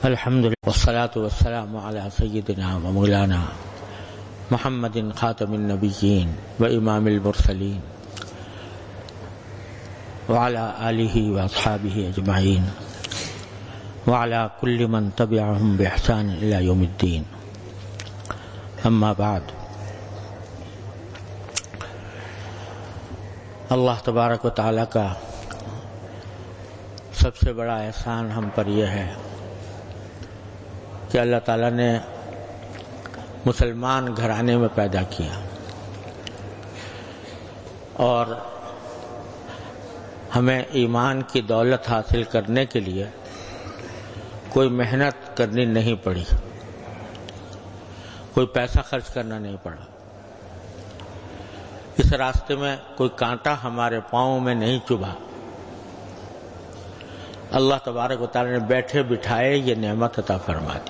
الحمد لله والصلاة والسلام على سيدنا ومولانا محمد خاتم النبيين وإمام المرسلين وعلى آله وأصحابه أجمعين وعلى كل من تبعهم بإحسان إلى يوم الدين. أما بعد، اللہ تبارک و تعالیٰ کا سب سے بڑا احسان ہم پر یہ ہے کہ اللہ تعالیٰ نے مسلمان گھرانے میں پیدا کیا اور ہمیں ایمان کی دولت حاصل کرنے کے لیے کوئی محنت کرنی نہیں پڑی، کوئی پیسہ خرچ کرنا نہیں پڑا، اس راستے میں کوئی کانٹا ہمارے پاؤں میں نہیں چبھا. اللہ تبارک و تعالی نے بیٹھے بٹھائے یہ نعمت عطا فرما دی.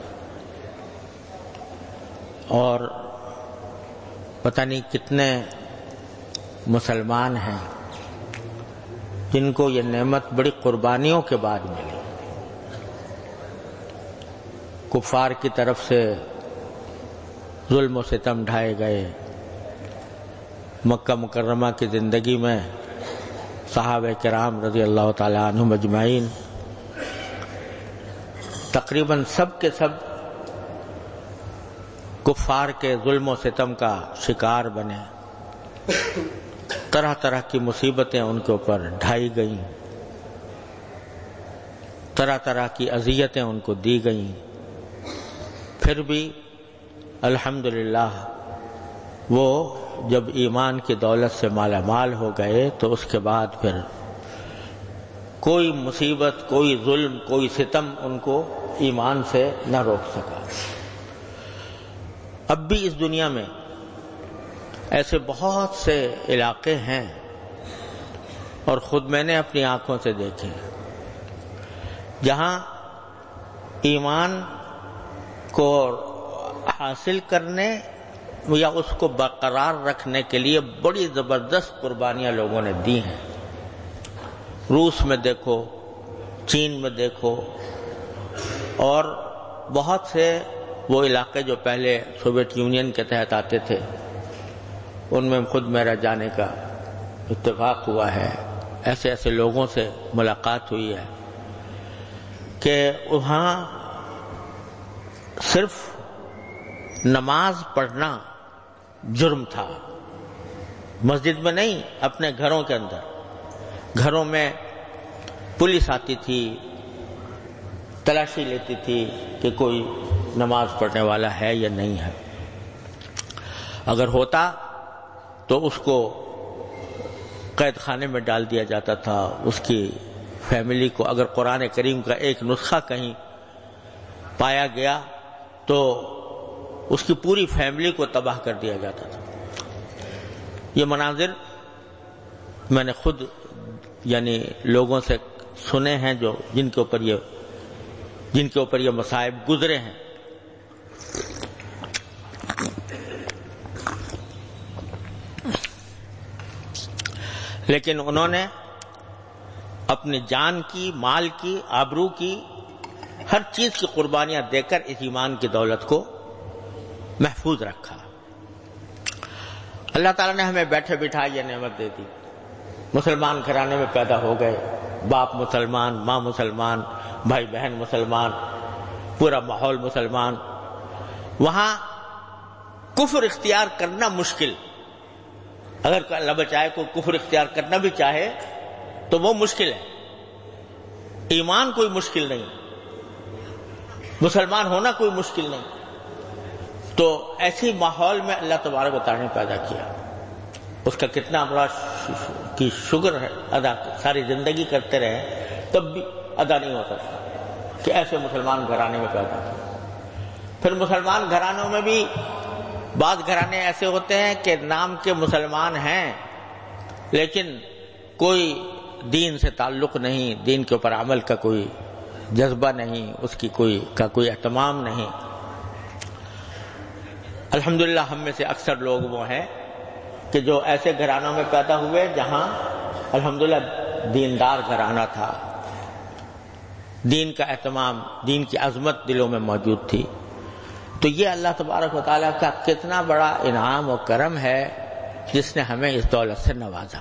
اور پتہ نہیں کتنے مسلمان ہیں جن کو یہ نعمت بڑی قربانیوں کے بعد ملی. کفار کی طرف سے ظلم و ستم ڈھائے گئے. مکہ مکرمہ کی زندگی میں صحابہ کرام رضی اللہ تعالی عنہم اجمعین تقریباً سب کے سب کفار کے ظلم و ستم کا شکار بنے. طرح طرح کی مصیبتیں ان کے اوپر ڈھائی گئیں، طرح طرح کی اذیتیں ان کو دی گئیں. پھر بھی الحمدللہ وہ جب ایمان کی دولت سے مالا مال ہو گئے تو اس کے بعد پھر کوئی مصیبت، کوئی ظلم، کوئی ستم ان کو ایمان سے نہ روک سکا. اب بھی اس دنیا میں ایسے بہت سے علاقے ہیں اور خود میں نے اپنی آنکھوں سے دیکھے جہاں ایمان کو حاصل کرنے یا اس کو برقرار رکھنے کے لیے بڑی زبردست قربانیاں لوگوں نے دی ہیں. روس میں دیکھو، چین میں دیکھو، اور بہت سے وہ علاقے جو پہلے سوویت یونین کے تحت آتے تھے ان میں خود میرا جانے کا اتفاق ہوا ہے. ایسے ایسے لوگوں سے ملاقات ہوئی ہے کہ وہاں صرف نماز پڑھنا جرم تھا، مسجد میں نہیں، اپنے گھروں کے اندر. گھروں میں پولیس آتی تھی، تلاشی لیتی تھی کہ کوئی نماز پڑھنے والا ہے یا نہیں ہے. اگر ہوتا تو اس کو قید خانے میں ڈال دیا جاتا تھا. اس کی فیملی کو اگر قرآن کریم کا ایک نسخہ کہیں پایا گیا تو اس کی پوری فیملی کو تباہ کر دیا جاتا تھا. یہ مناظر میں نے خود یعنی لوگوں سے سنے ہیں جو جن کے اوپر یہ مصائب گزرے ہیں. لیکن انہوں نے اپنی جان کی، مال کی، آبرو کی، ہر چیز کی قربانیاں دے کر اس ایمان کی دولت کو محفوظ رکھا. اللہ تعالیٰ نے ہمیں بیٹھے بٹھائے یہ نعمت دے دی. مسلمان گھرانے میں پیدا ہو گئے، باپ مسلمان، ماں مسلمان، بھائی بہن مسلمان، پورا ماحول مسلمان. وہاں کفر اختیار کرنا مشکل، اگر اللہ بچائے کوئی کفر اختیار کرنا بھی چاہے تو وہ مشکل ہے. ایمان کوئی مشکل نہیں، مسلمان ہونا کوئی مشکل نہیں. تو ایسی ماحول میں اللہ تبارک و تعالیٰ نے پیدا کیا. اس کا کتنا بڑا کی شکر ہے ادا، ساری زندگی کرتے رہے تب بھی ادا نہیں ہو سکتا کہ ایسے مسلمان گھرانے میں پیدا کیا. پھر مسلمان گھرانوں میں بھی بعض گھرانے ایسے ہوتے ہیں کہ نام کے مسلمان ہیں لیکن کوئی دین سے تعلق نہیں، دین کے اوپر عمل کا کوئی جذبہ نہیں، اس کی کوئی اہتمام نہیں. الحمدللہ ہم میں سے اکثر لوگ وہ ہیں کہ جو ایسے گھرانوں میں پیدا ہوئے جہاں الحمدللہ دیندار گھرانہ تھا، دین کا اہتمام، دین کی عظمت دلوں میں موجود تھی. تو یہ اللہ تبارک و تعالیٰ کا کتنا بڑا انعام و کرم ہے جس نے ہمیں اس دولت سے نوازا.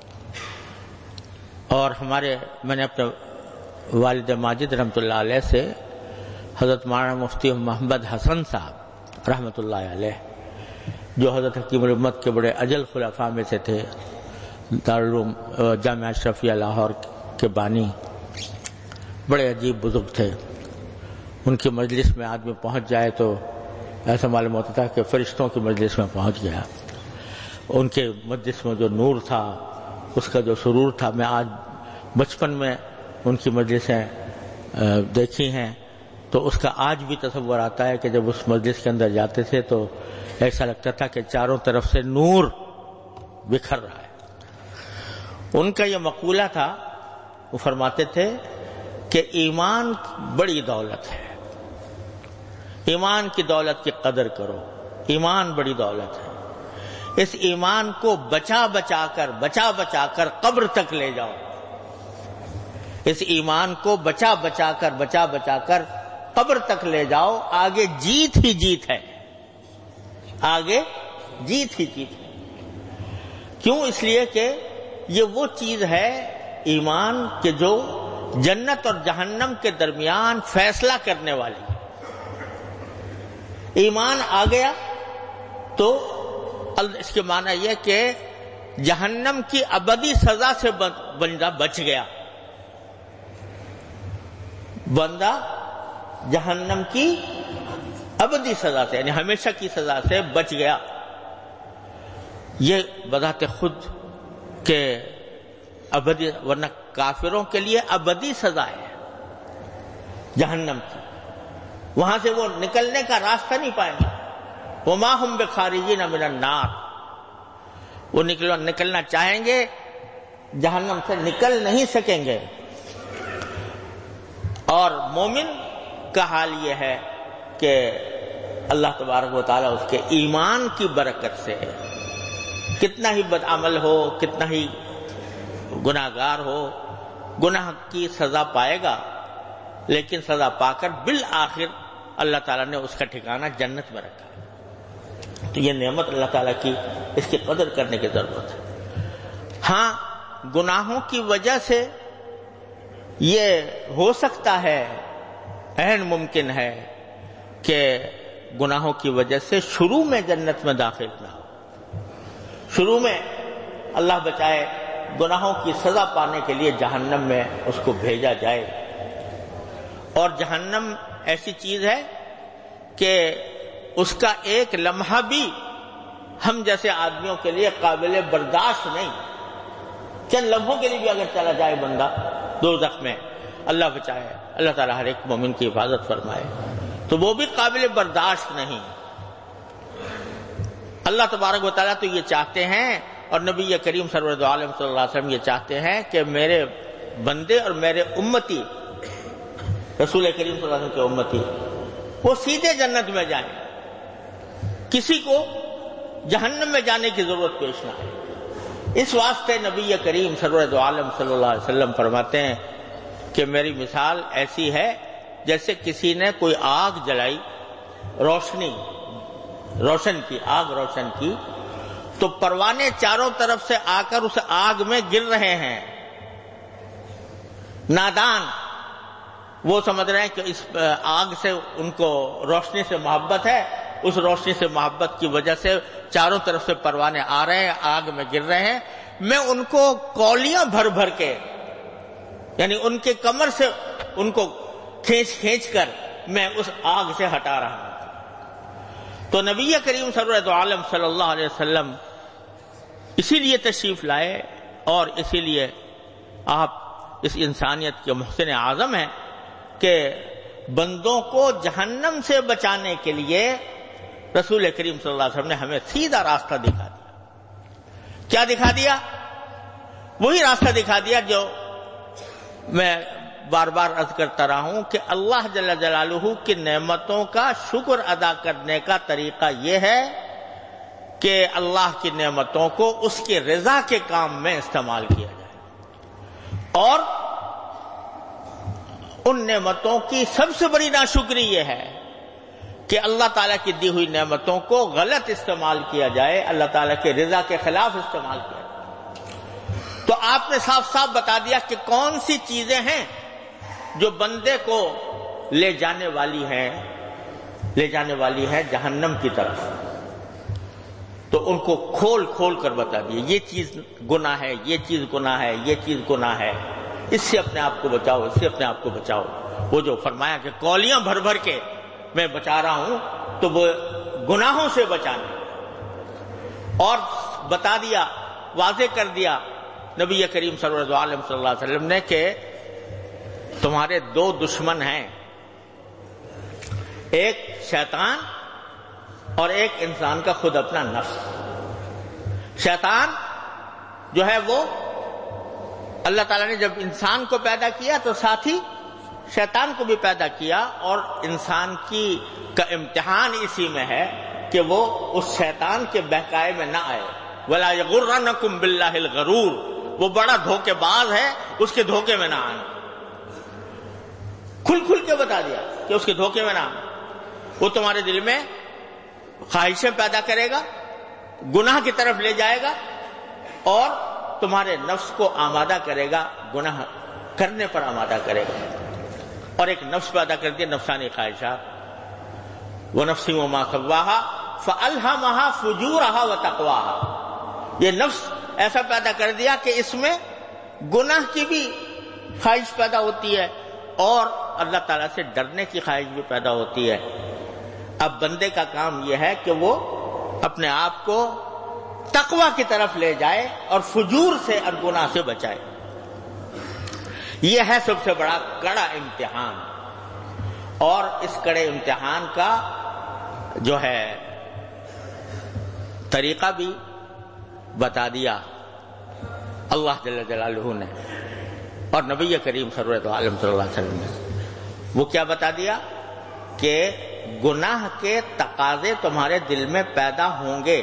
اور میں نے اپنے والد ماجد رحمۃ اللہ علیہ سے حضرت مولانا مفتی محمد حسن صاحب رحمۃ اللہ علیہ، جو حضرت حکیم الامت کے بڑے اجل خلفاء میں سے تھے، دارالعلوم جامعہ اشرفیہ لاہور کے بانی، بڑے عجیب بزرگ تھے. ان کی مجلس میں آدمی پہنچ جائے تو ایسا معلوم ہوتا تھا کہ فرشتوں کی مجلس میں پہنچ گیا. ان کے مجلس میں جو نور تھا، اس کا جو سرور تھا، میں آج بچپن میں ان کی مجلسیں دیکھی ہیں تو اس کا آج بھی تصور آتا ہے کہ جب اس مجلس کے اندر جاتے تھے تو ایسا لگتا تھا کہ چاروں طرف سے نور بکھر رہا ہے. ان کا یہ مقولہ تھا، وہ فرماتے تھے کہ ایمان بڑی دولت ہے، ایمان کی دولت کی قدر کرو، ایمان بڑی دولت ہے. اس ایمان کو بچا بچا کر قبر تک لے جاؤ. اس ایمان کو بچا بچا کر قبر تک لے جاؤ. آگے جیت ہی جیت ہے، آگے جیت ہی جیت ہے. کیوں؟ اس لیے کہ یہ وہ چیز ہے ایمان کہ جو جنت اور جہنم کے درمیان فیصلہ کرنے والی ہے. ایمان آ گیا تو اس کے معنی یہ کہ جہنم کی ابدی سزا سے بندہ بچ گیا. بندہ جہنم کی ابدی سزا سے یعنی ہمیشہ کی سزا سے بچ گیا. یہ بذات خود کہ ابدی، ورنہ کافروں کے لیے ابدی سزا ہے جہنم کی، وہاں سے وہ نکلنے کا راستہ نہیں پائیں گے. وما ہم بخارجین من النار، وہ نکلنا چاہیں گے جہنم سے نکل نہیں سکیں گے. اور مومن کا حال یہ ہے کہ اللہ تبارک و تعالیٰ اس کے ایمان کی برکت سے کتنا ہی بدعمل ہو، کتنا ہی گناہگار ہو، گناہ کی سزا پائے گا، لیکن سزا پا کر بالآخر اللہ تعالیٰ نے اس کا ٹھکانہ جنت میں رکھا. تو یہ نعمت اللہ تعالیٰ کی، اس کی قدر کرنے کی ضرورت ہے. ہاں، گناہوں کی وجہ سے یہ ہو سکتا ہے، عین ممکن ہے کہ گناہوں کی وجہ سے شروع میں جنت میں داخل نہ ہو. شروع میں اللہ بچائے گناہوں کی سزا پانے کے لیے جہنم میں اس کو بھیجا جائے. اور جہنم ایسی چیز ہے کہ اس کا ایک لمحہ بھی ہم جیسے آدمیوں کے لیے قابل برداشت نہیں. چند لمحوں کے لیے بھی اگر چلا جائے بندہ دوزخ میں، اللہ بچائے، اللہ تعالیٰ ہر ایک مومن کی حفاظت فرمائے، تو وہ بھی قابل برداشت نہیں. اللہ تبارک و تعالیٰ تو یہ چاہتے ہیں، اور نبی کریم سرور عالم صلی اللہ علیہ وسلم یہ چاہتے ہیں کہ میرے بندے اور میرے امتی، رسول کریم صلی اللہ علیہ وسلم کے امتی، وہ سیدھے جنت میں جائیں، کسی کو جہنم میں جانے کی ضرورت پیش نہ آئے. اس واسطے نبی کریم سرور عالم صلی اللہ علیہ وسلم فرماتے ہیں کہ میری مثال ایسی ہے جیسے کسی نے کوئی آگ جلائی، روشن کی، تو پروانے چاروں طرف سے آ کر اس آگ میں گر رہے ہیں. نادان وہ سمجھ رہے ہیں کہ اس آگ سے ان کو روشنی سے محبت ہے، اس روشنی سے محبت کی وجہ سے چاروں طرف سے پروانے آ رہے ہیں، آگ میں گر رہے ہیں. میں ان کو کولیاں بھر بھر کے، یعنی ان کے کمر سے ان کو کھینچ کر میں اس آگ سے ہٹا رہا ہوں. تو نبی کریم سرورت عالم صلی اللہ علیہ وسلم اسی لیے تشریف لائے، اور اسی لیے آپ اس انسانیت کے محسن اعظم ہیں کہ بندوں کو جہنم سے بچانے کے لیے رسول کریم صلی اللہ علیہ وسلم نے ہمیں سیدھا راستہ دکھا دیا. کیا دکھا دیا؟ وہی راستہ دکھا دیا جو میں بار بار عرض کرتا رہا ہوں کہ اللہ جل جلالہ کی نعمتوں کا شکر ادا کرنے کا طریقہ یہ ہے کہ اللہ کی نعمتوں کو اس کی رضا کے کام میں استعمال کیا جائے، اور ان نعمتوں کی سب سے بڑی ناشکری یہ ہے کہ اللہ تعالیٰ کی دی ہوئی نعمتوں کو غلط استعمال کیا جائے، اللہ تعالیٰ کے رضا کے خلاف استعمال کیا جائے۔ تو آپ نے صاف صاف بتا دیا کہ کون سی چیزیں ہیں جو بندے کو لے جانے والی ہیں جہنم کی طرف، تو ان کو کھول کھول کر بتا دیے، یہ چیز گناہ ہے، یہ چیز گناہ ہے، یہ چیز گناہ ہے، اس سے اپنے آپ کو بچاؤ، اس سے اپنے آپ کو بچاؤ۔ وہ جو فرمایا کہ کولیاں بھر بھر کے میں بچا رہا ہوں، تو وہ گناہوں سے بچانا، اور بتا دیا، واضح کر دیا نبی کریم صلی اللہ علیہ وسلم نے کہ تمہارے دو دشمن ہیں، ایک شیطان اور ایک انسان کا خود اپنا نفس۔ شیطان جو ہے وہ اللہ تعالیٰ نے جب انسان کو پیدا کیا تو ساتھ ہی شیطان کو بھی پیدا کیا، اور انسان کا امتحان اسی میں ہے کہ وہ اس شیطان کے بہکائے میں نہ آئے۔ وَلَا يَغُرَّنَّكُمْ بِاللَّهِ الْغَرُورُ، وہ بڑا دھوکے باز ہے، اس کے دھوکے میں نہ آئے۔ کھل کھل کے بتا دیا کہ اس کے دھوکے میں نہ آئے۔ وہ تمہارے دل میں خواہشیں پیدا کرے گا، گناہ کی طرف لے جائے گا، اور تمہارے نفس کو آمادہ کرے گا، گناہ کرنے پر آمادہ کرے گا۔ اور ایک نفس پیدا کر دیا، نفسانی خواہشات۔ وَنَفْسٍ وَمَا سَوَّاهَا فَأَلْهَمَهَا فُجُورَهَا وَتَقْوَاهَا، یہ نفس ایسا پیدا کر دیا کہ اس میں گناہ کی بھی خواہش پیدا ہوتی ہے اور اللہ تعالیٰ سے ڈرنے کی خواہش بھی پیدا ہوتی ہے۔ اب بندے کا کام یہ ہے کہ وہ اپنے آپ کو تقوی کی طرف لے جائے اور فجور سے اور گناہ سے بچائے۔ یہ ہے سب سے بڑا کڑا امتحان، اور اس کڑے امتحان کا جو ہے طریقہ بھی بتا دیا اللہ جل جلالہ نے اور نبی کریم صلی اللہ علیہ وسلم نے۔ وہ کیا بتا دیا کہ گناہ کے تقاضے تمہارے دل میں پیدا ہوں گے۔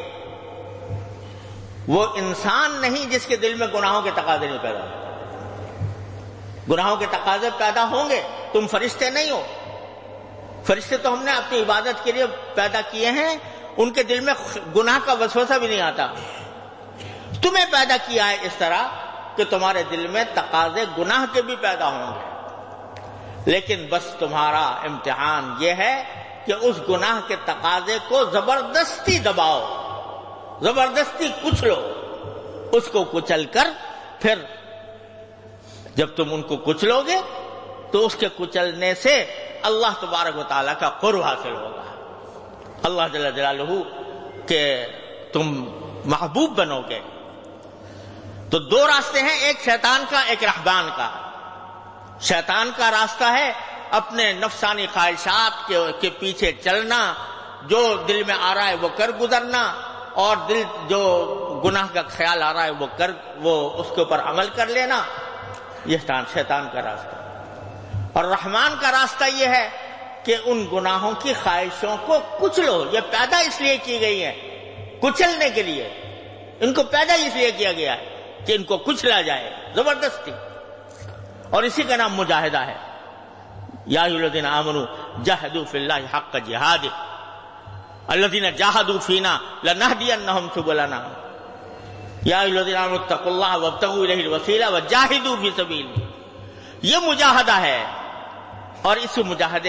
وہ انسان نہیں جس کے دل میں گناہوں کے تقاضے نہیں پیدا ہوتے، گناہوں کے تقاضے پیدا ہوں گے۔ تم فرشتے نہیں ہو، فرشتے تو ہم نے اپنی عبادت کے لیے پیدا کیے ہیں، ان کے دل میں گناہ کا وسوسہ بھی نہیں آتا۔ تمہیں پیدا کیا ہے اس طرح کہ تمہارے دل میں تقاضے گناہ کے بھی پیدا ہوں گے، لیکن بس تمہارا امتحان یہ ہے کہ اس گناہ کے تقاضے کو زبردستی دباؤ، زبردستی کچلو، اس کو کچل کر پھر جب تم ان کو کچلو گے تو اس کے کچلنے سے اللہ تبارک و تعالیٰ کا قرب حاصل ہوگا، اللہ جل جلالہ کہ تم محبوب بنو گے۔ تو دو راستے ہیں، ایک شیطان کا، ایک رہبان کا۔ شیطان کا راستہ ہے اپنے نفسانی خواہشات کے پیچھے چلنا، جو دل میں آ رہا ہے وہ کر گزرنا، اور دل جو گناہ کا خیال آ رہا ہے وہ اس کے اوپر عمل کر لینا، یہ شیطان کا راستہ۔ اور رحمان کا راستہ یہ ہے کہ ان گناہوں کی خواہشوں کو کچلو، یہ پیدا اس لیے کی گئی ہے کچلنے کے لیے، ان کو پیدا اس لیے کیا گیا ہے کہ ان کو کچلا جائے زبردستی، اور اسی کا نام مجاہدہ ہے۔ یا ایھا الذین آمنوا جاہدوا فی اللہ حق جہادہ الذین جاہدوا فینا لنہدینہم سبلنا یا ایھا الذین آمنوا اتقوا اللہ وابتغوا الیہ الوسیلہ وجاہدوا فی سبیلہ، یہ مجاہدہ ہے۔ اور اسی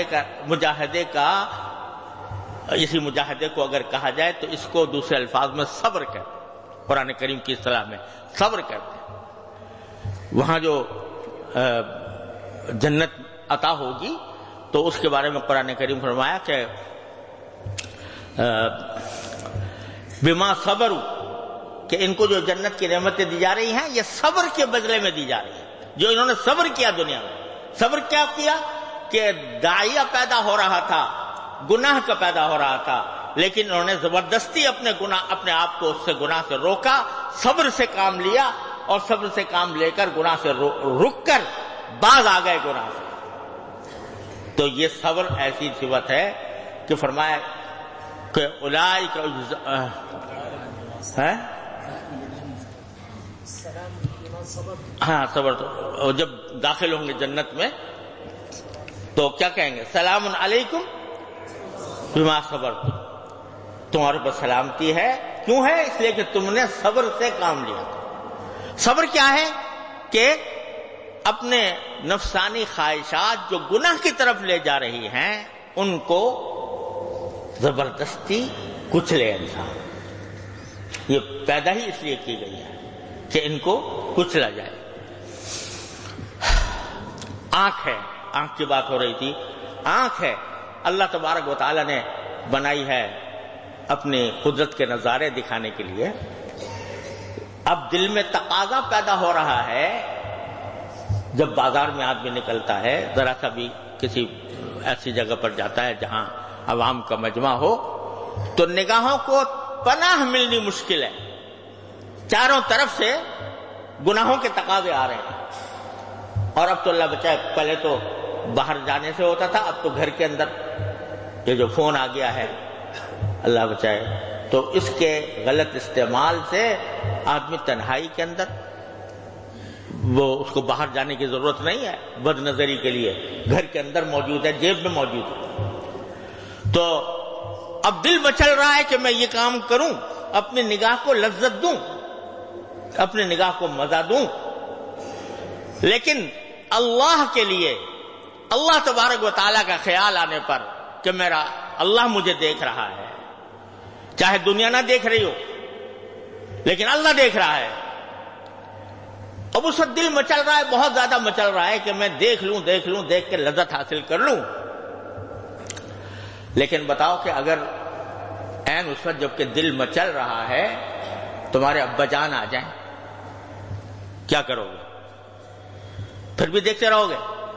مجاہدے کو اگر کہا جائے تو اس کو دوسرے الفاظ میں صبر کہتے ہیں، قرآن کریم کی اصطلاح میں صبر کہتے ہیں۔ وہاں جو جنت عطا ہوگی تو اس کے بارے میں قرآن کریم فرمایا کہ بما صبروا، کہ ان کو جو جنت کی نعمتیں دی جا رہی ہیں یہ صبر کے بدلے میں دی جا رہی ہیں، جو انہوں نے صبر کیا دنیا میں۔ صبر کیا کیا کہ داعیہ پیدا ہو رہا تھا، گناہ کا پیدا ہو رہا تھا، لیکن انہوں نے زبردستی اپنے آپ کو اس سے گناہ سے روکا، صبر سے کام لیا، اور صبر سے کام لے کر گناہ سے رک کر باز آ گئے گناہ سے۔ تو یہ صبر ایسی صفت ہے کہ فرمایا کہ اولئک ہاں صبر، تو جب داخل ہوں گے جنت میں تو کیا کہیں گے؟ سلام علیکم بما صبرتم، تمہارے پر سلامتی ہے. کیوں ہے؟ اس لیے کہ تم نے صبر سے کام لیا تھا. صبر کیا ہے؟ کہ اپنے نفسانی خواہشات جو گناہ کی طرف لے جا رہی ہیں ان کو زبردستی کچلے انسان. یہ پیدا ہی اس لیے کی گئی ہے کہ ان کو کچلا جائے. آنکھ ہے، آنکھ کی بات ہو رہی تھی. آنکھ ہے، اللہ تبارک و تعالی نے بنائی ہے اپنی قدرت کے نظارے دکھانے کے لیے. اب دل میں تقاضا پیدا ہو رہا ہے، جب بازار میں آدمی نکلتا ہے، ذرا سا بھی کسی ایسی جگہ پر جاتا ہے جہاں عوام کا مجمع ہو، تو نگاہوں کو پناہ ملنی مشکل ہے. چاروں طرف سے گناہوں کے تقاضے آ رہے ہیں. اور اب تو اللہ بچائے، پہلے تو باہر جانے سے ہوتا تھا، اب تو گھر کے اندر یہ جو فون آ گیا ہے، اللہ بچائے، تو اس کے غلط استعمال سے آدمی تنہائی کے اندر، وہ اس کو باہر جانے کی ضرورت نہیں ہے بد نظری کے لیے، گھر کے اندر موجود ہے، جیب میں موجود ہے. تو اب دل مچل رہا ہے کہ میں یہ کام کروں، اپنی نگاہ کو لذت دوں، اپنی نگاہ کو مزہ دوں. لیکن اللہ کے لیے، اللہ تبارک و تعالیٰ کا خیال آنے پر کہ میرا اللہ مجھے دیکھ رہا ہے، چاہے دنیا نہ دیکھ رہی ہو لیکن اللہ دیکھ رہا ہے. اب اس وقت دل مچل رہا ہے، بہت زیادہ مچل رہا ہے کہ میں دیکھ لوں، دیکھ کے لذت حاصل کر لوں. لیکن بتاؤ کہ اگر عین اس وقت جب کہ دل مچل رہا ہے تمہارے ابا جان آ جائیں، کیا کرو گے؟ پھر بھی دیکھتے رہو گے؟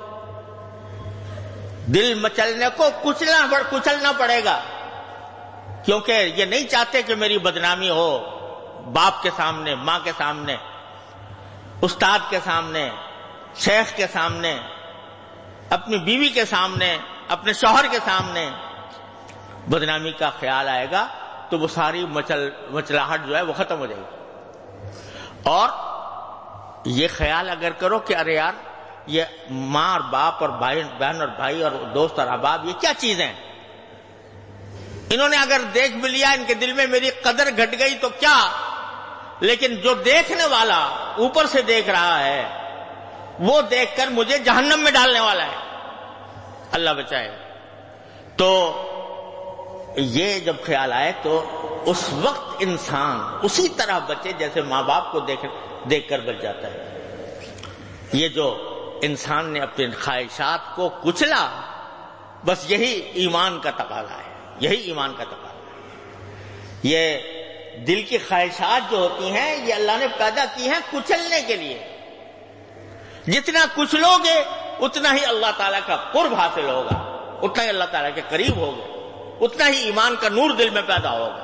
دل مچلنے کو کچلنا پڑے گا، کیونکہ یہ نہیں چاہتے کہ میری بدنامی ہو باپ کے سامنے، ماں کے سامنے، استاد کے سامنے، شیخ کے سامنے، اپنی بیوی کے سامنے، اپنے شوہر کے سامنے بدنامی کا خیال آئے گا تو وہ ساری مچلاہٹ جو ہے وہ ختم ہو جائے گی. اور یہ خیال اگر کرو کہ ارے یار یہ ماں اور باپ اور بہن اور بھائی اور دوست اور احباب یہ کیا چیزیں ہیں، انہوں نے اگر دیکھ بھی لیا، ان کے دل میں میری قدر گھٹ گئی تو کیا، لیکن جو دیکھنے والا اوپر سے دیکھ رہا ہے وہ دیکھ کر مجھے جہنم میں ڈالنے والا ہے، اللہ بچائے. تو یہ جب خیال آئے تو اس وقت انسان اسی طرح بچے جیسے ماں باپ کو دیکھ کر بچ جاتا ہے. یہ جو انسان نے اپنے خواہشات کو کچلا، بس یہی ایمان کا تقاضا ہے، یہی ایمان کا تقاضا ہے. یہ دل کی خواہشات جو ہوتی ہیں یہ اللہ نے پیدا کی ہیں کچلنے کے لیے. جتنا کچلو گے اتنا ہی اللہ تعالیٰ کا قرب حاصل ہوگا، اتنا ہی اللہ تعالیٰ کے قریب ہوگا، اتنا ہی ایمان کا نور دل میں پیدا ہوگا.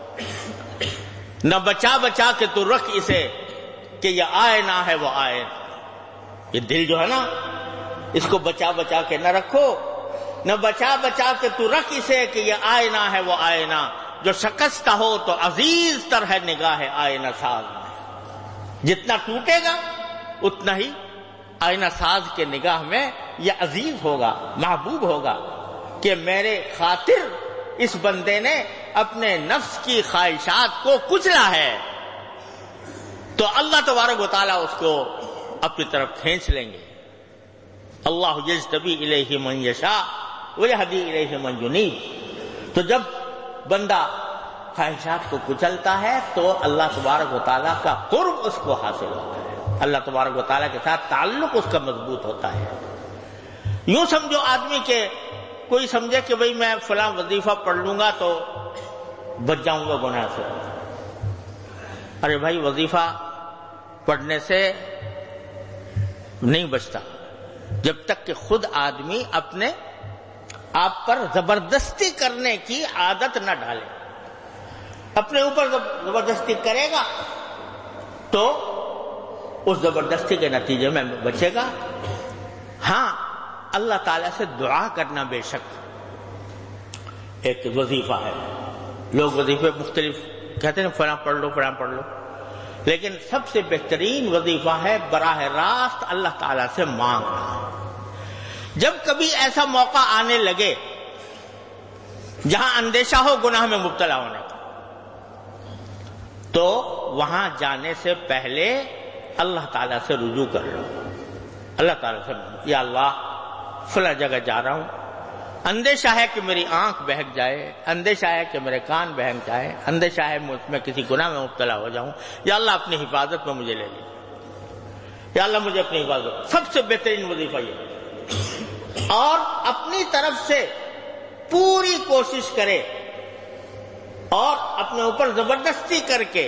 نہ بچا کے تو رکھ اسے کہ یہ آئے نہ ہے وہ آئے. یہ دل جو ہے نا، اس کو بچا کے نہ رکھو، نہ بچا کے تو رکھ اسے کہ یہ آئے نہ ہے وہ آئے نہ. جو شکستہ ہو تو عزیز تر ہے نگاہ آئینہ ساز میں. جتنا ٹوٹے گا اتنا ہی آئینہ ساز کے نگاہ میں یہ عزیز ہوگا، محبوب ہوگا کہ میرے خاطر اس بندے نے اپنے نفس کی خواہشات کو کچلا ہے. تو اللہ تبارک و تعالیٰ اس کو اپنی طرف کھینچ لیں گے. اللہ یجتبی الیہ من یشاء ویہدی الیہ من ینیب. تو جب بندہ خواہشات کو کچلتا ہے تو اللہ تبارک و تعالیٰ کا قرب اس کو حاصل ہوتا ہے، اللہ تبارک و تعالیٰ کے ساتھ تعلق اس کا مضبوط ہوتا ہے. یوں سمجھو آدمی کہ کوئی سمجھے کہ بھئی میں فلاں وظیفہ پڑھ لوں گا تو بچ جاؤں گا گناہ سے. ارے بھائی وظیفہ پڑھنے سے نہیں بچتا جب تک کہ خود آدمی اپنے آپ پر زبردستی کرنے کی عادت نہ ڈالے. اپنے اوپر زبردستی کرے گا تو اس زبردستی کے نتیجے میں بچے گا. ہاں اللہ تعالیٰ سے دعا کرنا بے شک ایک وظیفہ ہے. لوگ وظیفے مختلف کہتے ہیں، فلاں پڑھ لو فلاں پڑھ لو، لیکن سب سے بہترین وظیفہ ہے براہ راست اللہ تعالیٰ سے مانگنا. جب کبھی ایسا موقع آنے لگے جہاں اندیشہ ہو گناہ میں مبتلا ہونے کا، تو وہاں جانے سے پہلے اللہ تعالیٰ سے رجوع کر لو. اللہ تعالیٰ سے یا اللہ فلاں جگہ جا رہا ہوں، اندیشہ ہے کہ میری آنکھ بہک جائے، اندیشہ ہے کہ میرے کان بہک جائے، اندیشہ ہے میں کسی گناہ میں مبتلا ہو جاؤں. یا اللہ اپنی حفاظت میں مجھے لے لیجیے، یا اللہ مجھے اپنی حفاظت. سب سے بہترین وظیفہ یہ، اور اپنی طرف سے پوری کوشش کرے اور اپنے اوپر زبردستی کر کے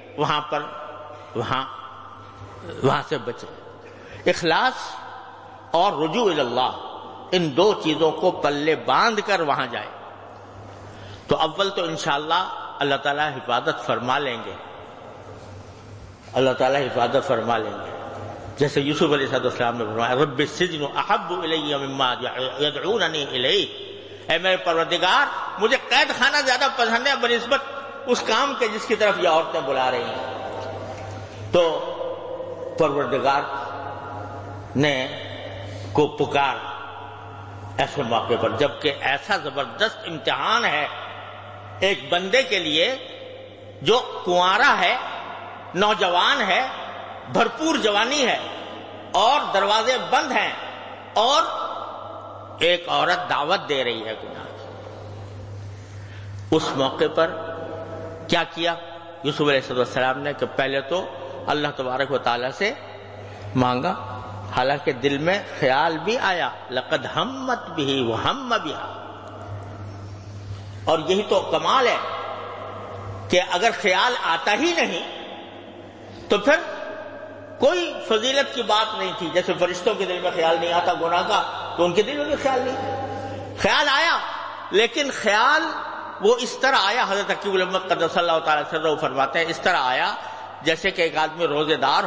وہاں سے بچے. اخلاص اور رجوع اللہ، ان دو چیزوں کو پلے باندھ کر وہاں جائے تو اول تو انشاءاللہ اللہ تعالیٰ حفاظت فرما لیں گے، اللہ تعالیٰ حفاظت فرما لیں گے. جیسے یوسف علیہ السلام نے فرمایا رب السجن احب الی مما یدعوننی الیہ، اے میرے پروردگار مجھے قید خانہ زیادہ پسند ہے بنسبت اس کام کے جس کی طرف یہ عورتیں بلا رہی ہیں. تو پروردگار نے کو پکار ایسے موقع پر، جبکہ ایسا زبردست امتحان ہے ایک بندے کے لیے جو کنوارا ہے، نوجوان ہے، بھرپور جوانی ہے اور دروازے بند ہیں، اور ایک عورت دعوت دے رہی ہے گناہ. اس موقع پر کیا کیا یوسف علیہ السلام نے کہ پہلے تو اللہ تبارک و تعالیٰ سے مانگا، حالانکہ دل میں خیال بھی آیا لقد ہمت بہ وہم بہا. اور یہی تو کمال ہے کہ اگر خیال آتا ہی نہیں تو پھر کوئی فضیلت کی بات نہیں تھی. جیسے فرشتوں کے دل میں خیال نہیں آتا گناہ کا، تو ان کے دل میں بھی خیال نہیں. خیال آیا، لیکن خیال وہ اس طرح آیا، حضرت عقیل الامت قدس اللہ تعالی سرہ فرماتے ہیں اس طرح آیا جیسے کہ ایک آدمی روزے دار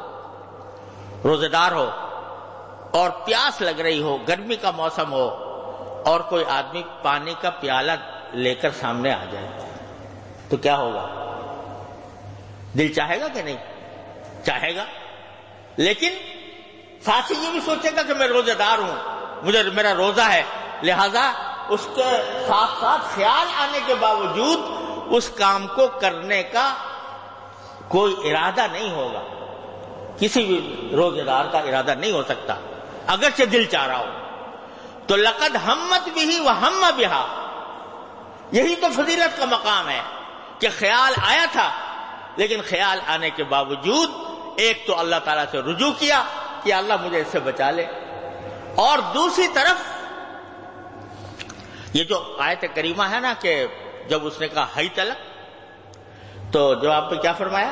ہو اور پیاس لگ رہی ہو، گرمی کا موسم ہو، اور کوئی آدمی پانی کا پیالہ لے کر سامنے آ جائے تو کیا ہوگا؟ دل چاہے گا کہ نہیں؟ چاہے گا. لیکن ساتھ ہی یہ بھی سوچے گا کہ میں روزے دار ہوں، میرا روزہ ہے، لہذا اس کے ساتھ ساتھ خیال آنے کے باوجود اس کام کو کرنے کا کوئی ارادہ نہیں ہوگا. کسی بھی روزے دار کا ارادہ نہیں ہو سکتا اگرچہ دل چاہ رہا ہو. تو لقد ہمت بہ وہم بہا، یہی تو فضیلت کا مقام ہے کہ خیال آیا تھا، لیکن خیال آنے کے باوجود ایک تو اللہ تعالیٰ سے رجوع کیا کہ اللہ مجھے اس سے بچا لے، اور دوسری طرف یہ جو آیت کریمہ ہے نا کہ جب اس نے کہا ہی تلک، تو جواب پہ کیا فرمایا؟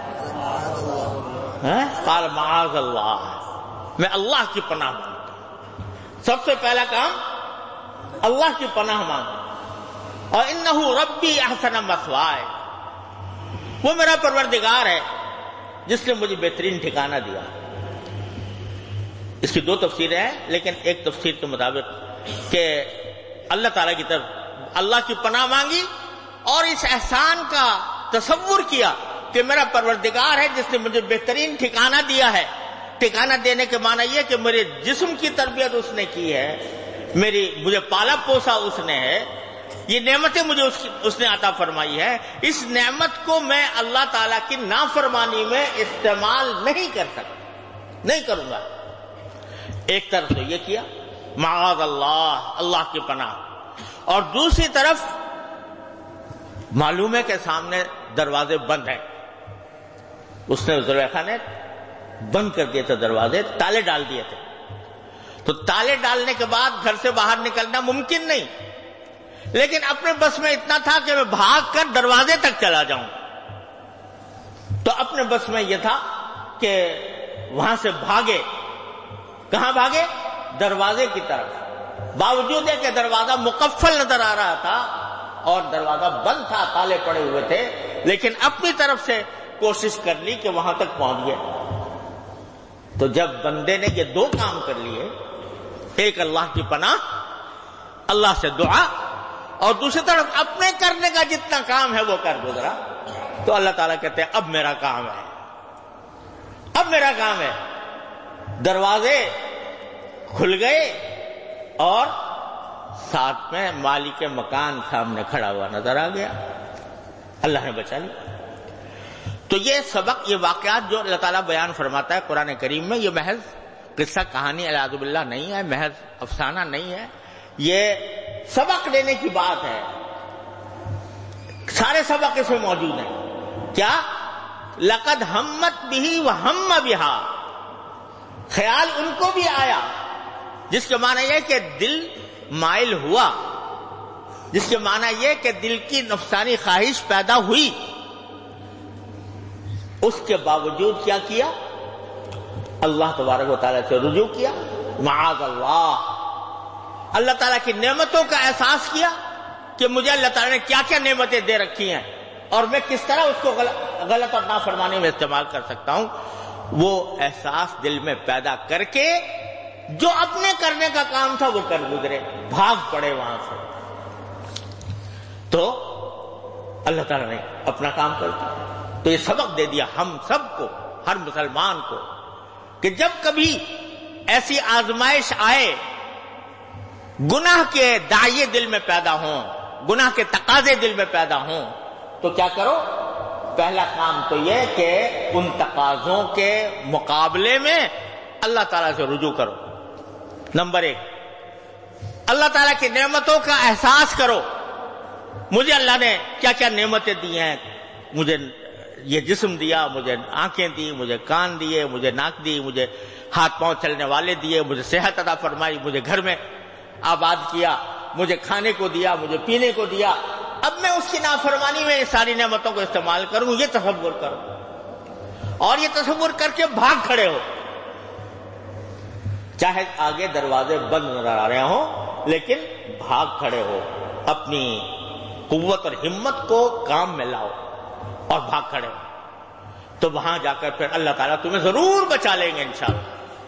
قال معاذ اللہ، میں اللہ کی پناہ مانگتا ہوں. سب سے پہلا کام اللہ کی پناہ مانگنا. اور انہ ربی احسن مثوائے، وہ میرا پروردگار ہے جس نے مجھے بہترین ٹھکانہ دیا. اس کی دو تفسیریں ہیں، لیکن ایک تفسیر کے مطابق کہ اللہ تعالیٰ کی طرف اللہ کی پناہ مانگی اور اس احسان کا تصور کیا کہ میرا پروردگار ہے جس نے مجھے بہترین ٹھکانہ دیا ہے. ٹھکانہ دینے کے معنی یہ کہ میرے جسم کی تربیت اس نے کی ہے، مجھے پالا پوسا اس نے ہے، یہ نعمتیں مجھے اس نے عطا فرمائی ہے. اس نعمت کو میں اللہ تعالیٰ کی نافرمانی میں استعمال نہیں کر سکتا، نہیں کروں گا. ایک طرف تو یہ کیا معاذ اللہ، اللہ کی پناہ، اور دوسری طرف معلوم ہے کہ سامنے دروازے بند ہیں. اس نے زلیخا نے بند کر دیے تھے دروازے، تالے ڈال دیے تھے. تو تالے ڈالنے کے بعد گھر سے باہر نکلنا ممکن نہیں، لیکن اپنے بس میں اتنا تھا کہ میں بھاگ کر دروازے تک چلا جاؤں. تو اپنے بس میں یہ تھا کہ وہاں سے بھاگے. کہاں بھاگے؟ دروازے کی طرف، باوجود ہے کہ دروازہ مقفل نظر آ رہا تھا اور دروازہ بند تھا، تالے پڑے ہوئے تھے، لیکن اپنی طرف سے کوشش کر لی کہ وہاں تک پہنچ گئے. تو جب بندے نے یہ دو کام کر لیے، ایک اللہ کی پناہ، اللہ سے دعا، اور دوسری طرف اپنے کرنے کا جتنا کام ہے وہ کر گزرا، تو اللہ تعالیٰ کہتے ہیں اب میرا کام ہے، اب میرا کام ہے. دروازے کھل گئے اور ساتھ میں مالک مکان سامنے کھڑا ہوا نظر آ گیا. اللہ نے بچا لیا. تو یہ سبق، یہ واقعات جو اللہ تعالیٰ بیان فرماتا ہے قرآن کریم میں، یہ محض قصہ کہانی اعوذ باللہ نہیں ہے، محض افسانہ نہیں ہے، یہ سبق لینے کی بات ہے. سارے سبق اس میں موجود ہیں. کیا؟ لقد ہمت بہ وہم بہا، خیال ان کو بھی آیا، جس کے معنی یہ کہ دل مائل ہوا، جس کے معنی یہ کہ دل کی نفسانی خواہش پیدا ہوئی. اس کے باوجود کیا کیا؟ اللہ تبارک و تعالیٰ سے رجوع کیا. معاذ اللہ، اللہ تعالیٰ کی نعمتوں کا احساس کیا کہ مجھے اللہ تعالیٰ نے کیا کیا نعمتیں دے رکھی ہیں اور میں کس طرح اس کو غلط اور نافرمانی میں استعمال کر سکتا ہوں. وہ احساس دل میں پیدا کر کے جو اپنے کرنے کا کام تھا وہ کر گزرے، بھاگ پڑے وہاں سے. تو اللہ تعالیٰ نے اپنا کام کر دیا. تو یہ سبق دے دیا ہم سب کو، ہر مسلمان کو، کہ جب کبھی ایسی آزمائش آئے، گناہ کے داعیے دل میں پیدا ہوں، گناہ کے تقاضے دل میں پیدا ہوں، تو کیا کرو؟ پہلا کام تو یہ کہ ان تقاضوں کے مقابلے میں اللہ تعالیٰ سے رجوع کرو. نمبر 1، اللہ تعالیٰ کی نعمتوں کا احساس کرو. مجھے اللہ نے کیا کیا نعمتیں دی ہیں، مجھے یہ جسم دیا، مجھے آنکھیں دی، مجھے کان دیے، مجھے ناک دی، مجھے ہاتھ پاؤں چلنے والے دیے، مجھے صحت عطا فرمائی، مجھے گھر میں آباد کیا، مجھے کھانے کو دیا، مجھے پینے کو دیا. اب میں اس کی نافرمانی میں ساری نعمتوں کو استعمال کروں، یہ تصور کرو. اور یہ تصور کر کے بھاگ کھڑے ہو، چاہے آگے دروازے بند نظر آ رہے ہوں، لیکن بھاگ کھڑے ہو. اپنی قوت اور ہمت کو کام میں لاؤ اور بھاگ کھڑے ہو. تو وہاں جا کر پھر اللہ تعالیٰ تمہیں ضرور بچا لیں گے انشاءاللہ.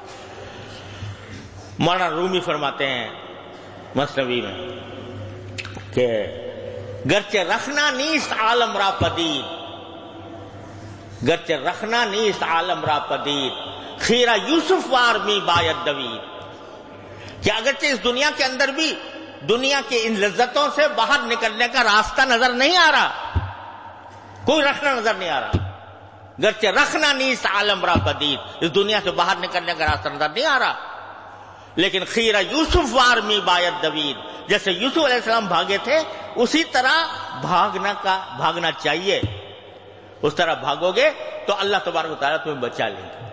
مولانا رومی فرماتے ہیں مثنوی میں کہ گرچہ رکھنا نیست عالم را پدید، گرچہ رکھنا نیست عالم را پدید، خیرہ یوسف وار می باید دوید. کہ اگرچہ اس دنیا کے اندر بھی دنیا کی ان لذتوں سے باہر نکلنے کا راستہ نظر نہیں آ رہا، کوئی رکھنا نظر نہیں آ رہا. گرچہ رکھنا نیست عالم را پدید، اس دنیا سے باہر نکلنے کا راستہ نظر نہیں آ رہا، لیکن خیرہ یوسف وار می باید دوید، جیسے یوسف علیہ السلام بھاگے تھے اسی طرح بھاگنا چاہیے. اس طرح بھاگو گے تو اللہ تبارک و تعالیٰ تمہیں بچا لیں گے.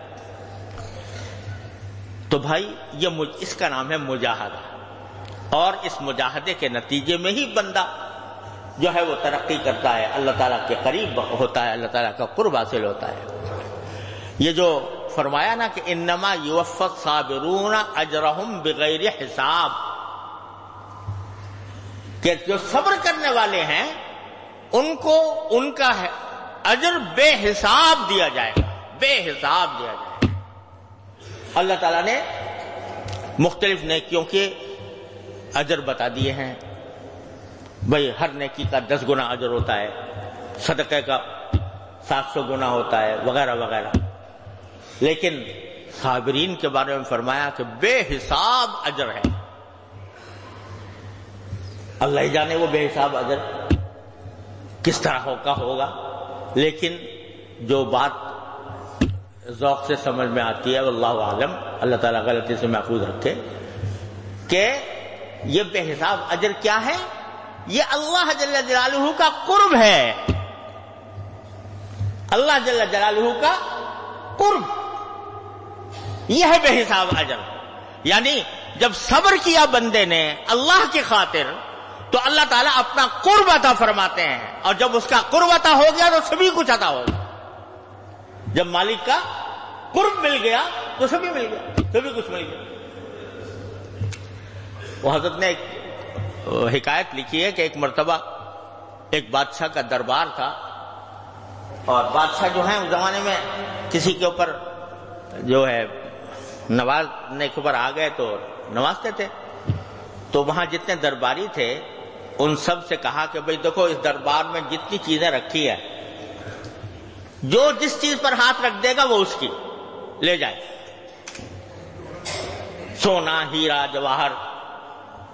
تو بھائی یہ اس کا نام ہے مجاہدہ. اور اس مجاہدے کے نتیجے میں ہی بندہ جو ہے وہ ترقی کرتا ہے، اللہ تعالیٰ کے قریب ہوتا ہے، اللہ تعالیٰ کا قرب حاصل ہوتا ہے. یہ جو فرمایا نا کہ انما یوفی الصابرون اجرہم بغیر حساب، کہ جو صبر کرنے والے ہیں ان کو ان کا اجر بے حساب دیا جائے گا، بے حساب دیا جائے گا. اللہ تعالیٰ نے مختلف نیکیوں کے اجر بتا دیے ہیں. بھئی ہر نیکی کا 10 گنا اجر ہوتا ہے، صدقے کا 700 گنا ہوتا ہے، وغیرہ وغیرہ. لیکن صابرین کے بارے میں فرمایا کہ بے حساب اجر ہے. اللہ ہی جانے وہ بے حساب اجر کس طرح کا ہوگا، لیکن جو بات ذوق سے سمجھ میں آتی ہے واللہ عالم، اللہ تعالیٰ غلطی سے محفوظ رکھے، کہ یہ بے حساب اجر کیا ہے؟ یہ اللہ جل جلالہ کا قرب ہے. اللہ جل جلالہ کا قرب یہ ہے بے حساب اجر. یعنی جب صبر کیا بندے نے اللہ کی خاطر تو اللہ تعالیٰ اپنا قرب عطا فرماتے ہیں، اور جب اس کا قرب عطا ہو گیا تو سبھی کچھ عطا ہو گیا. جب مالک کا قرب مل گیا تو سبھی مل گیا، سبھی کچھ مل گیا. وہ حضرت نے ایک حکایت لکھی ہے کہ ایک مرتبہ ایک بادشاہ کا دربار تھا، اور بادشاہ جو ہیں اس زمانے میں کسی کے اوپر جو ہے نوازنے کے اوپر آ گئے تو نوازتے تھے. تو وہاں جتنے درباری تھے ان سب سے کہا کہ بھئی دیکھو اس دربار میں جتنی چیزیں رکھی ہیں، جو جس چیز پر ہاتھ رکھ دے گا وہ اس کی لے جائے. سونا، ہیرا، جواہر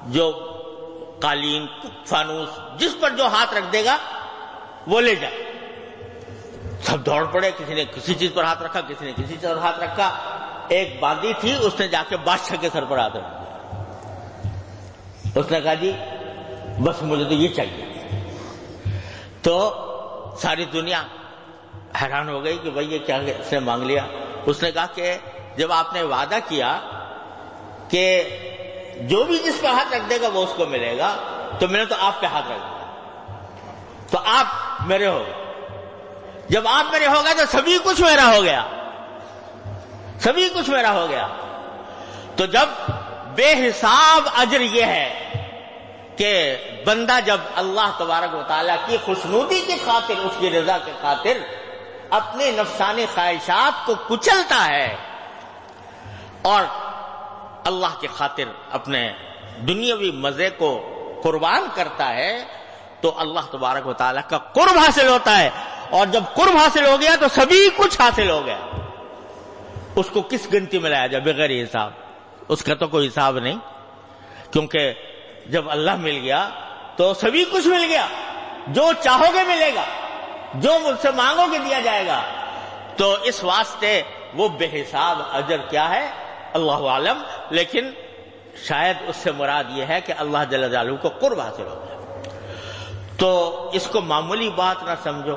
جو قالین فانوس جس پر جو ہاتھ رکھ دے گا وہ لے جائے. سب دوڑ پڑے, کسی نے کسی چیز پر ہاتھ رکھا, کسی نے کسی چیز پر ہاتھ رکھا. ایک باندی تھی, اس نے جا کے بادشاہ کے سر پر ہاتھ رکھ دیا. اس نے کہا جی بس مجھے تو یہ چاہیے. تو ساری دنیا حیران ہو گئی کہ بھائی یہ کیا اس نے مانگ لیا. اس نے کہا کہ جب آپ نے وعدہ کیا کہ جو بھی جس پہ ہاتھ رکھ دے گا وہ اس کو ملے گا, تو میں نے تو آپ پہ ہاتھ رکھ دیا, تو آپ میرے ہو گئے. جب آپ میرے ہو گئے تو سبھی کچھ میرا ہو گیا, سبھی کچھ میرا ہو گیا. تو جب بے حساب اجر یہ ہے کہ بندہ جب اللہ تبارک و تعالیٰ کی خوشنودی کی خاطر, اس کی رضا کی خاطر اپنے نفسانی خواہشات کو کچلتا ہے اور اللہ کی خاطر اپنے دنیاوی مزے کو قربان کرتا ہے, تو اللہ تبارک و تعالیٰ کا قرب حاصل ہوتا ہے. اور جب قرب حاصل ہو گیا تو سبھی کچھ حاصل ہو گیا. اس کو کس گنتی میں لایا جائے بغیر حساب؟ اس کا تو کوئی حساب نہیں, کیونکہ جب اللہ مل گیا تو سبھی کچھ مل گیا. جو چاہو گے ملے گا, جو مجھ سے مانگو گے دیا جائے گا. تو اس واسطے وہ بے حساب اجر کیا ہے اللہ عالم, لیکن شاید اس سے مراد یہ ہے کہ اللہ جل جلالہ کو قرب حاصل ہو گیا. تو اس کو معمولی بات نہ سمجھو.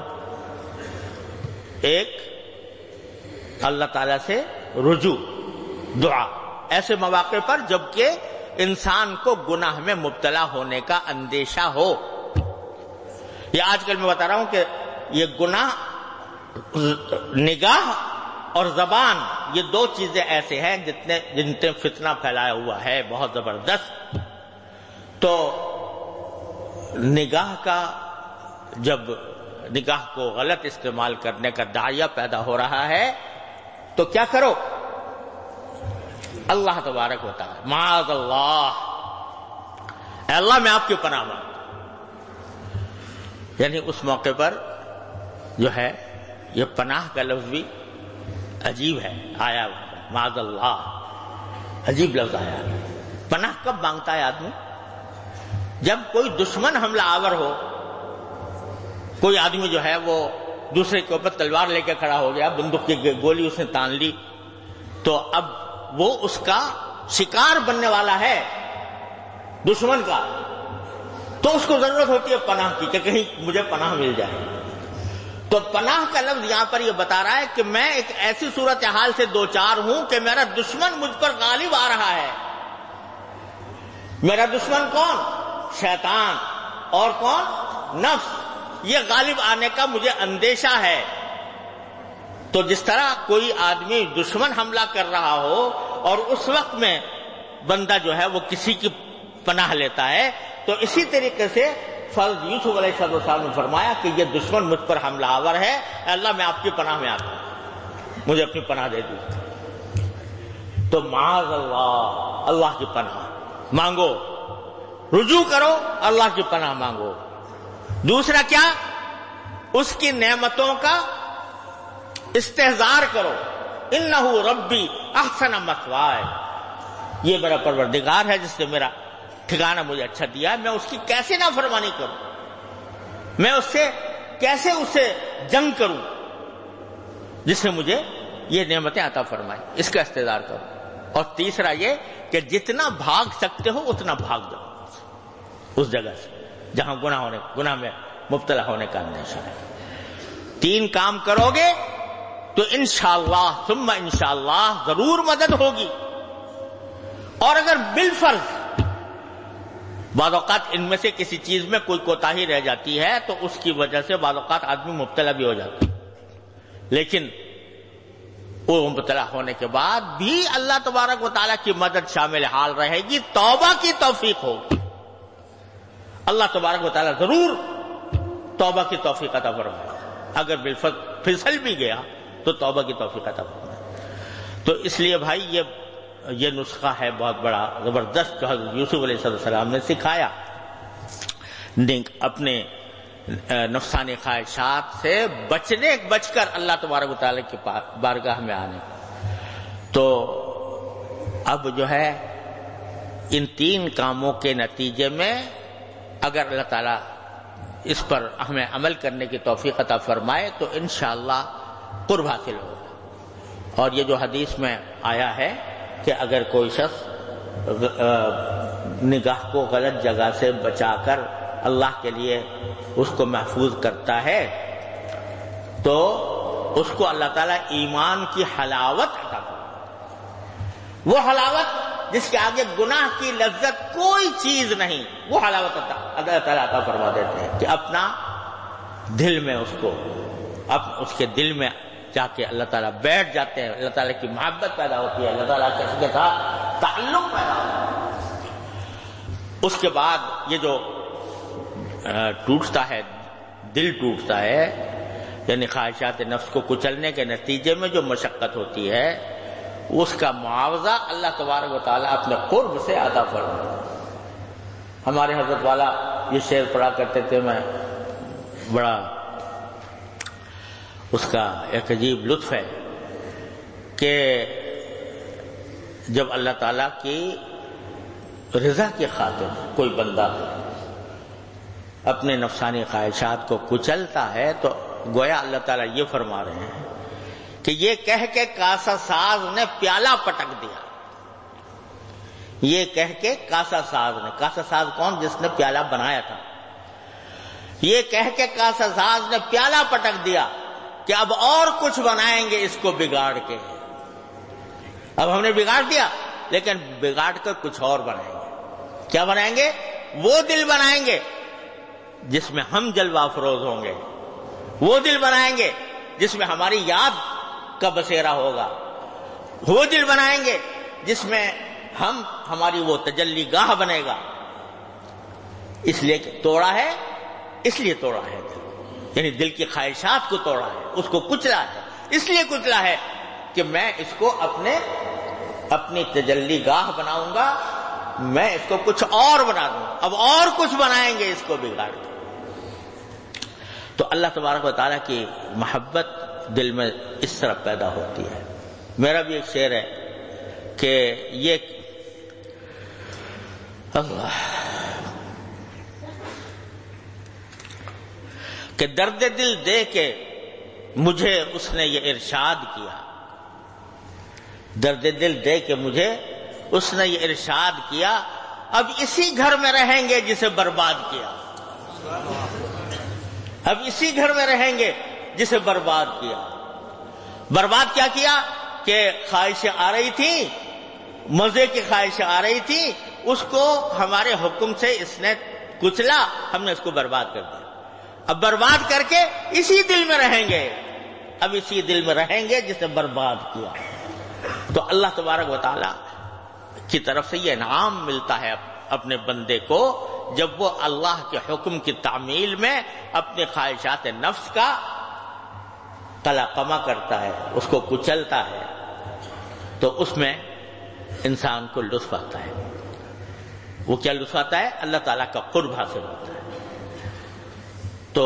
ایک اللہ تعالی سے رجوع, دعا ایسے مواقع پر جبکہ انسان کو گناہ میں مبتلا ہونے کا اندیشہ ہو. یہ آج کل میں بتا رہا ہوں کہ یہ گناہ, نگاہ اور زبان, یہ دو چیزیں ایسے ہیں جن نے فتنہ پھیلایا ہوا ہے بہت زبردست. تو نگاہ کا, جب نگاہ کو غلط استعمال کرنے کا داعیہ پیدا ہو رہا ہے تو کیا کرو؟ اللہ تبارک و تعالی, معاذ اللہ, اے اللہ میں آپ کی پناہ مانگتا ہوں. یعنی اس موقع پر جو ہے یہ پناہ کا لفظ بھی عجیب ہے, آیا معاذ اللہ, عجیب لفظ آیا. پناہ کب مانگتا ہے آدمی؟ جب کوئی دشمن حملہ آور ہو. کوئی آدمی جو ہے وہ دوسرے کے اوپر تلوار لے کے کھڑا ہو گیا, بندوق کی گولی اس نے تان لی, تو اب وہ اس کا شکار بننے والا ہے دشمن کا, تو اس کو ضرورت ہوتی ہے پناہ کی کہ کہیں مجھے پناہ مل جائے. تو پناہ کا لفظ یہاں پر یہ بتا رہا ہے کہ میں ایک ایسی صورتحال سے دوچار ہوں کہ میرا دشمن مجھ پر غالب آ رہا ہے. میرا دشمن کون؟ شیطان. اور کون؟ نفس. یہ غالب آنے کا مجھے اندیشہ ہے. تو جس طرح کوئی آدمی دشمن حملہ کر رہا ہو اور اس وقت میں بندہ جو ہے وہ کسی کی پناہ لیتا ہے, تو اسی طریقے سے فرض یوسف علیہ السلام نے فرمایا کہ یہ دشمن مجھ پر حملہ آور ہے, اے اللہ میں آپ کی پناہ میں آتا ہوں, مجھے اپنی پناہ دے دیجیے. تو معاذ اللہ, اللہ کی پناہ مانگو, رجوع کرو, اللہ کی پناہ مانگو. دوسرا کیا؟ اس کی نعمتوں کا استحضار کرو. انہ ربی احسن مثوائے, یہ میرا پروردگار ہے جس نے میرا ٹھکانہ مجھے اچھا دیا ہے, میں اس کی کیسے نافرمانی کروں, میں اس سے کیسے جنگ کروں جس نے مجھے یہ نعمتیں عطا فرمائی. اس کا استحضار کرو. اور تیسرا یہ کہ جتنا بھاگ سکتے ہو اتنا بھاگ جاؤ اس جگہ سے جہاں گناہ میں مبتلا ہونے کا اندیشہ ہے. 3 کام کرو گے تو انشاءاللہ ثم انشاءاللہ ضرور مدد ہوگی. اور اگر بالفرض بعض اوقات ان میں سے کسی چیز میں کوئی کوتاہی رہ جاتی ہے تو اس کی وجہ سے بعض اوقات آدمی مبتلا بھی ہو جاتا ہے, لیکن وہ مبتلا ہونے کے بعد بھی اللہ تبارک و تعالیٰ کی مدد شامل حال رہے گی, توبہ کی توفیق ہوگی. اللہ تبارک و تعالیٰ ضرور توبہ کی توفیق عطا فرمائے. اگر بالفرض پھسل بھی گیا تو توبہ کی توفیق عطا فرمائے. تو اس لیے بھائی یہ نسخہ ہے بہت بڑا زبردست جو حضرت یوسف علیہ السلام نے سکھایا اپنے نفسانی خواہشات سے بچ کر اللہ تبارک و تعالیٰ کی بارگاہ میں آنے. تو اب جو ہے ان 3 کاموں کے نتیجے میں اگر اللہ تعالیٰ اس پر ہمیں عمل کرنے کی توفیق عطا فرمائے تو انشاءاللہ قرب حاصل ہوگا۔ اور یہ جو حدیث میں آیا ہے کہ اگر کوئی شخص نگاہ کو غلط جگہ سے بچا کر اللہ کے لیے اس کو محفوظ کرتا ہے تو اس کو اللہ تعالیٰ ایمان کی حلاوت عطا فرماتا ہے۔ وہ حلاوت جس کے آگے گناہ کی لذت کوئی چیز نہیں، وہ حلاوت اللہ تعالیٰ عطا فرما دیتے ہیں کہ اپنا دل میں اس کے دل میں جا کے اللہ تعالیٰ بیٹھ جاتے ہیں، اللہ تعالیٰ کی محبت پیدا ہوتی ہے، اللہ تعالیٰ کے ساتھ تعلق پیدا ہوتا ہے۔ اس کے بعد یہ جو ٹوٹتا ہے، دل ٹوٹتا ہے، یعنی خواہشات نفس کو کچلنے کے نتیجے میں جو مشقت ہوتی ہے اس کا معاوضہ اللہ تبارک و تعالیٰ اپنے قرب سے عطا فرماتا ہے۔ ہمارے حضرت والا یہ شعر پڑھا کرتے تھے، میں بڑا اس کا ایک عجیب لطف ہے کہ جب اللہ تعالیٰ کی رضا کی خاطر کوئی بندہ اپنے نفسانی خواہشات کو کچلتا ہے تو گویا اللہ تعالیٰ یہ فرما رہے ہیں کہ یہ کہہ کے کاسا ساز نے پیالہ پٹک دیا۔ یہ کہہ کے کاسا ساز کون؟ جس نے پیالہ بنایا تھا۔ یہ کہہ کے کاسا ساز نے پیالہ پٹک دیا کہ اب اور کچھ بنائیں گے اس کو بگاڑ کے۔ اب ہم نے بگاڑ دیا لیکن بگاڑ کر کچھ اور بنائیں گے۔ کیا بنائیں گے؟ وہ دل بنائیں گے جس میں ہم جلوہ افروز ہوں گے، وہ دل بنائیں گے جس میں ہماری یاد کا بسیرا ہوگا، وہ دل بنائیں گے جس میں ہماری وہ تجلی گاہ بنے گا۔ اس لیے توڑا ہے یعنی دل کی خواہشات کو توڑا ہے، اس کو کچلا ہے، اس لیے کچلا ہے کہ میں اس کو اپنی تجلی گاہ بناؤں گا، میں اس کو کچھ اور بنا دوں گا، اب اور کچھ بنائیں گے اس کو بگاڑ کے۔ تو اللہ تبارک و تعالیٰ کی محبت دل میں اس طرح پیدا ہوتی ہے۔ میرا بھی ایک شعر ہے کہ یہ اللہ کہ درد دل دے کے مجھے اس نے یہ ارشاد کیا، درد دل دے کے مجھے اس نے یہ ارشاد کیا، اب اسی گھر میں رہیں گے جسے برباد کیا، اب اسی گھر میں رہیں گے جسے برباد کیا۔ برباد کیا کیا کہ خواہشیں آ رہی تھی، مزے کی خواہشیں آ رہی تھی، اس کو ہمارے حکم سے اس نے کچلا، ہم نے اس کو برباد کر دیا۔ اب برباد کر کے اسی دل میں رہیں گے، اب اسی دل میں رہیں گے جسے برباد کیا۔ تو اللہ تبارک و تعالی کی طرف سے یہ انعام ملتا ہے اپنے بندے کو جب وہ اللہ کے حکم کی تعمیل میں اپنے خواہشات نفس کا قلقمہ کرتا ہے، اس کو کچلتا ہے، تو اس میں انسان کو لطف آتا ہے۔ وہ کیا لطف آتا ہے؟ اللہ تعالیٰ کا قرب حاصل ہوتا ہے۔ تو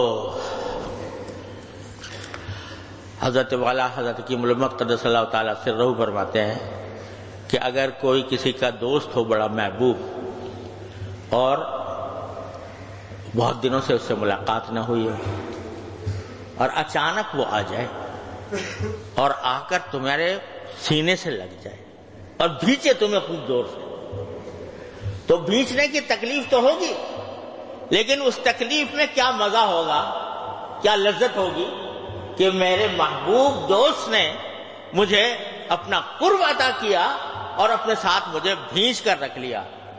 حضرت والا حضرت کی ملمت قدس اللہ تعالیٰ سے رہو فرماتے ہیں کہ اگر کوئی کسی کا دوست ہو بڑا محبوب اور بہت دنوں سے اس سے ملاقات نہ ہوئی ہو اور اچانک وہ آ جائے اور آ کر تمہارے سینے سے لگ جائے اور بھینچے تمہیں خوب زور سے، تو بھینچنے کی تکلیف تو ہوگی، لیکن اس تکلیف میں کیا مزہ ہوگا، کیا لذت ہوگی کہ میرے محبوب دوست نے مجھے اپنا قرب عطا کیا اور اپنے ساتھ مجھے بھینچ کر رکھ لیا۔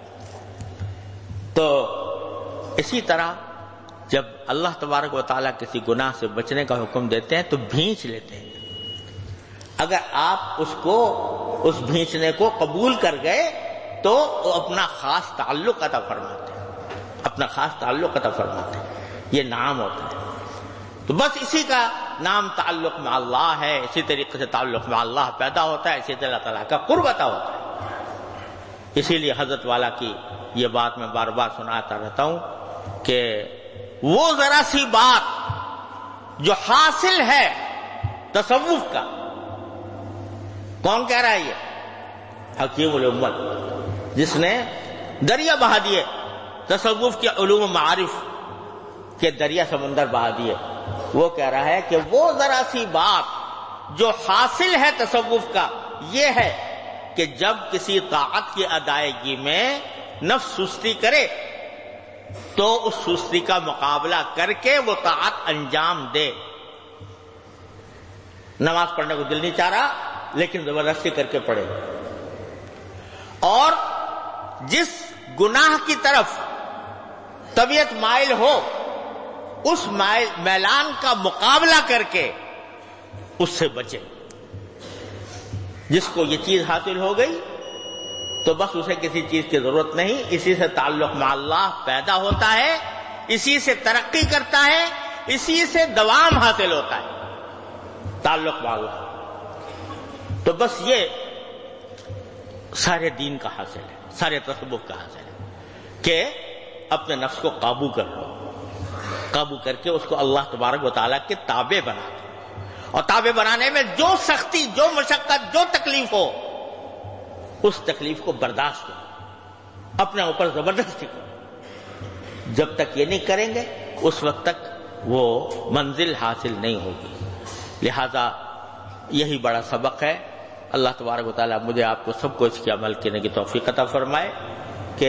تو اسی طرح جب اللہ تبارک و تعالیٰ کسی گناہ سے بچنے کا حکم دیتے ہیں تو بھینچ لیتے ہیں۔ اگر آپ اس بھینچنے کو قبول کر گئے تو وہ اپنا خاص تعلق عطا فرماتے ہیں، اپنا خاص تعلق عطا فرماتے ہیں، یہ نام ہوتا ہے۔ تو بس اسی کا نام تعلق میں اللہ ہے، اسی طریقے سے تعلق میں اللہ پیدا ہوتا ہے، اسی طرح اللہ تعالیٰ کا قرب عطا ہوتا ہے۔ اسی لیے حضرت والا کی یہ بات میں بار بار سناتا رہتا ہوں کہ وہ ذرا سی بات جو حاصل ہے تصوف کا، کون کہہ رہا ہے یہ؟ حکیم الامت، جس نے دریا بہا دیے، تصوف کے علوم و معارف کے دریا سمندر بہا دیے۔ وہ کہہ رہا ہے کہ وہ ذرا سی بات جو حاصل ہے تصوف کا یہ ہے کہ جب کسی طاعت کی ادائیگی میں نفس سستی کرے تو اس سستی کا مقابلہ کر کے وہ طاعت انجام دے۔ نماز پڑھنے کو دل نہیں چاہ رہا لیکن زبردستی کر کے پڑھے، اور جس گناہ کی طرف طبیعت مائل ہو اس میلان کا مقابلہ کر کے اس سے بچے۔ جس کو یہ چیز حاصل ہو گئی تو بس اسے کسی چیز کی ضرورت نہیں، اسی سے تعلق مع اللہ پیدا ہوتا ہے، اسی سے ترقی کرتا ہے، اسی سے دوام حاصل ہوتا ہے تعلق مع اللہ۔ تو بس یہ سارے دین کا حاصل ہے، سارے تصوف کا حاصل ہے کہ اپنے نفس کو قابو کر لو، قابو کر کے اس کو اللہ تبارک و تعالیٰ کے تابع بنا دو، اور تابع بنانے میں جو سختی، جو مشقت، جو تکلیف ہو اس تکلیف کو برداشت کرو، اپنے اوپر زبردستی کرو۔ جب تک یہ نہیں کریں گے اس وقت تک وہ منزل حاصل نہیں ہوگی۔ لہذا یہی بڑا سبق ہے۔ اللہ تبارک و تعالیٰ مجھے آپ کو سب کو اس کی عمل کرنے کی توفیق عطا فرمائے کہ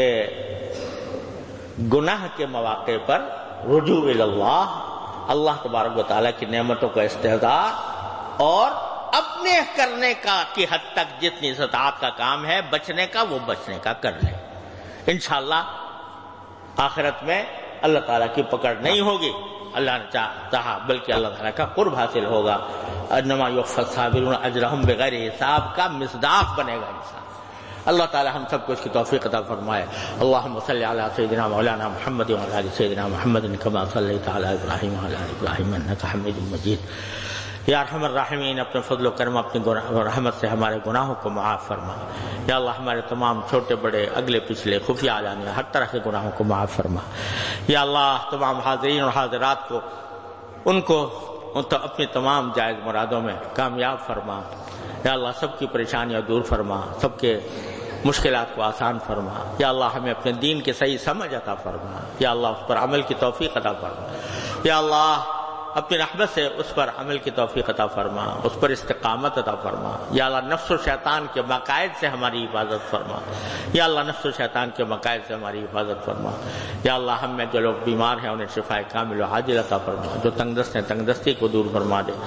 گناہ کے مواقع پر رجوع اللہ، اللہ تبارک و تعالیٰ کی نعمتوں کا استحضار اور اپنے کرنے کا کی حد تک جتنی استطاعت کا کام ہے بچنے کا وہ بچنے کا کر لیں۔ انشاءاللہ آخرت میں اللہ تعالیٰ کی پکڑ نہیں ہوگی، اللہ نے چاہا بلکہ اللہ تعالیٰ کا قرب حاصل ہوگا۔ انما یوفی الصابرون اجرہم بغیر حساب کا مصداق بنے گا انسان۔ اللہ تعالی ہم سب کو اس کی توفیق عطا فرمائے۔ اللہم صلی علی سیدنا مولانا محمد وعلی آل سیدنا محمد کما صلیت علی ابراہیم وعلی آل ابراہیم انک حمید مجید۔ یا ارحم الراحمین، اپنے فضل و کرم، اپنی رحمت سے ہمارے گناہوں کو معاف فرما۔ یا اللہ ہمارے تمام چھوٹے بڑے اگلے پچھلے خفیہ علانیہ ہر طرح کے گناہوں کو معاف فرما۔ یا اللہ تمام حاضرین اور حاضرات کو ان کو اپنی تمام جائز مرادوں میں کامیاب فرما۔ یا اللہ سب کی پریشانیاں دور فرما، سب کے مشکلات کو آسان فرما۔ یا اللہ ہمیں اپنے دین کی صحیح سمجھ عطا فرما۔ یا اللہ اس پر عمل کی توفیق عطا فرما۔ یا اللہ اپنی رحمت سے اس پر عمل کی توفیق عطا فرما، اس پر استقامت عطا فرما۔ یا اللہ نفس و شیطان کے مقائد سے ہماری حفاظت فرما۔ یا اللہ نفس و شیطان کے مقائد سے ہماری حفاظت فرما۔ یا اللہ ہم میں جو لوگ بیمار ہیں انہیں شفاء کامل و عاجل عطا فرما، جو تنگ دست ہیں تنگ دستی کو دور فرما دے۔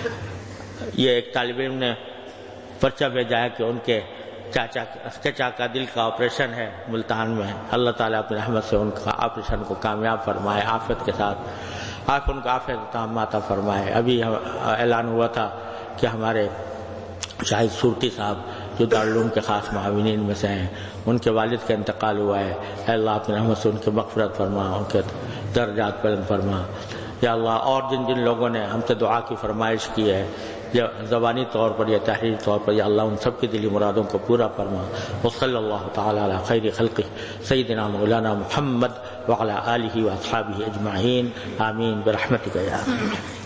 یہ ایک طالب علم نے پرچہ بھیجا ہے کہ ان کے چچا کا دل کا آپریشن ہے ملتان میں، اللہ تعالیٰ اپنی رحمت سے ان کا آپریشن کو کامیاب فرمائے، عافیت کے ساتھ آپ ان کو عافیت تامہ عطا فرمائے۔ ابھی اعلان ہوا تھا کہ ہمارے شاہد صورتی صاحب جو دارالعلوم کے خاص معاونین میں سے ہیں ان کے والد کا انتقال ہوا ہے، اے اللہ اپنی رحمت سے ان کی مغفرت فرما، ان کے درجات بلند فرما۔ یا اللہ اور جن جن لوگوں نے ہم سے دعا کی فرمائش کی ہے یا زبانی طور پر یا تحریری طور پر، یا اللہ ان سب کی دلی مرادوں کو پورا فرما۔ وصلی اللہ تعالی علی خیر خلقہ سیدنا مولانا محمد وعلی آلہ واصحابہ اجمعین، آمین برحمتک یا